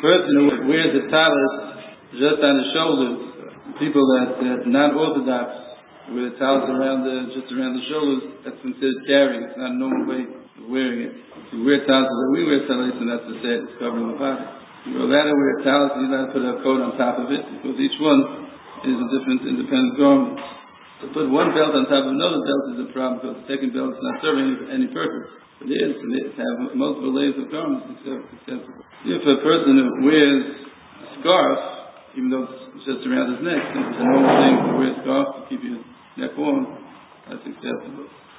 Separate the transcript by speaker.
Speaker 1: person who wears a talis just on the shoulders, people that non-orthodox wear the talis just around the shoulders, that's considered carrying. It's not a normal way of wearing it. If you wear talis like we wear talis, and that's the set, it's covering the body. You're allowed to wear a talis, you're allowed to put a coat on top of it, because each one is a different independent garment. To put one belt on top of another belt is a problem, because the second belt is not serving any purpose. It is to have multiple layers of garments acceptable. If a person wears a scarf, even though it's just around his neck, it's a normal thing to wear a scarf to keep your neck warm, that's acceptable.